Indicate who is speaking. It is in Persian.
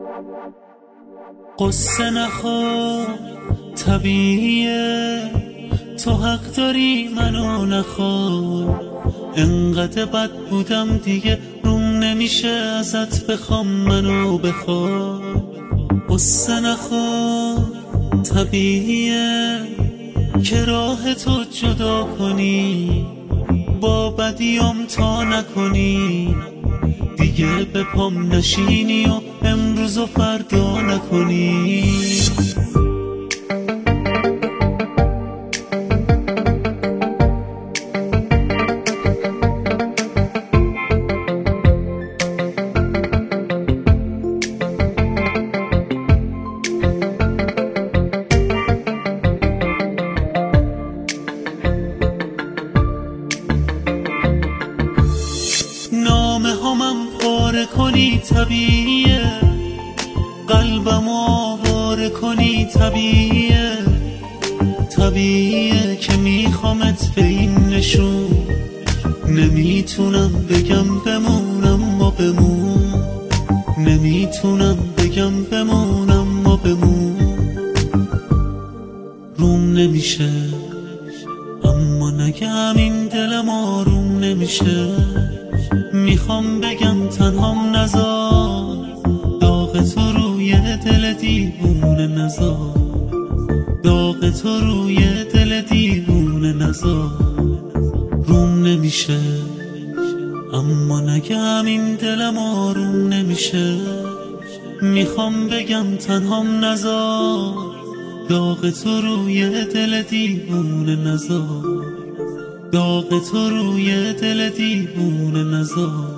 Speaker 1: قصه نخور طبیعیه، تو حق داری منو نخور. انقدر بد بودم دیگه روم نمیشه ازت بخوام منو بخور. قصه نخور طبیعیه که راه تو جدا کنی، با بدیام تا نکنی، دیگه به پام نشینی و امروز و فردا نکنی. نامه همم پاره کنی طبیعیه، قلبم آواره کنی طبیعیه. طبیعیه که میخوامت به این نشون، نمیتونم بگم بمونم و بمون، نمیتونم بگم بمونم و بمون. روم نمیشه اما نگم این دلم آروم نمیشه. میخوام بگم تنهام نذار، داغ تو روی دل دیوونه نذار، داغ تو روی دل دیوونه نذار. روم نمیشه اما نگم این دلم آروم نمیشه. میخوام بگم تنهام نذار، داغ تو روی دل دیوونه نذار، داغ تو روی دل دیوونه نذار.